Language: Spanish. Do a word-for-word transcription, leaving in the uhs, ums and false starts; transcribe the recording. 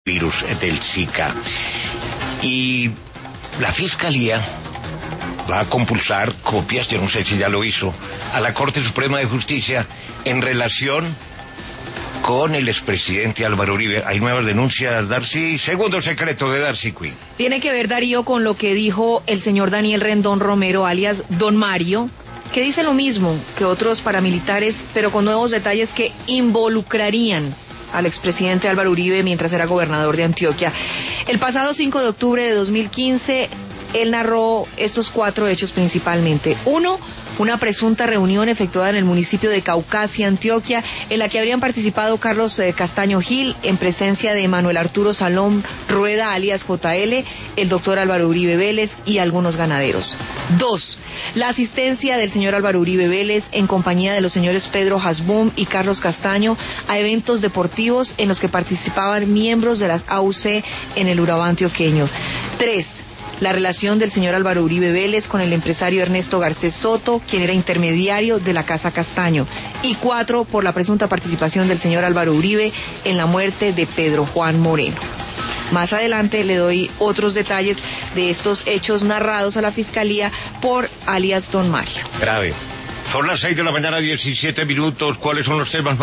virus del Zika. Y la Fiscalía va a compulsar copias, yo no sé si ya lo hizo, a la Corte Suprema de Justicia en relación con el expresidente Álvaro Uribe. Hay nuevas denuncias, Darcy. Segundo secreto de Darcy Quinn. Tiene que ver, Darío, con lo que dijo el señor Daniel Rendón Romero, alias Don Mario, que dice lo mismo que otros paramilitares, pero con nuevos detalles que involucrarían al expresidente Álvaro Uribe mientras era gobernador de Antioquia. El pasado cinco de octubre de dos mil quince, él narró estos cuatro hechos principalmente. Uno, una presunta reunión efectuada en el municipio de Caucasia, Antioquia, en la que habrían participado Carlos eh, Castaño Gil, en presencia de Manuel Arturo Salón Rueda, alias J L, el doctor Álvaro Uribe Vélez y algunos ganaderos. Dos, la asistencia del señor Álvaro Uribe Vélez en compañía de los señores Pedro Hasbún y Carlos Castaño a eventos deportivos en los que participaban miembros de las A U C en el Urabá antioqueño. Tres, la relación del señor Álvaro Uribe Vélez con el empresario Ernesto Garcés Soto, quien era intermediario de la Casa Castaño. Y cuatro, por la presunta participación del señor Álvaro Uribe en la muerte de Pedro Juan Moreno. Más adelante le doy otros detalles de estos hechos narrados a la Fiscalía por alias Don Mario. Grave. Son las seis de la mañana, diecisiete minutos. ¿Cuáles son los temas más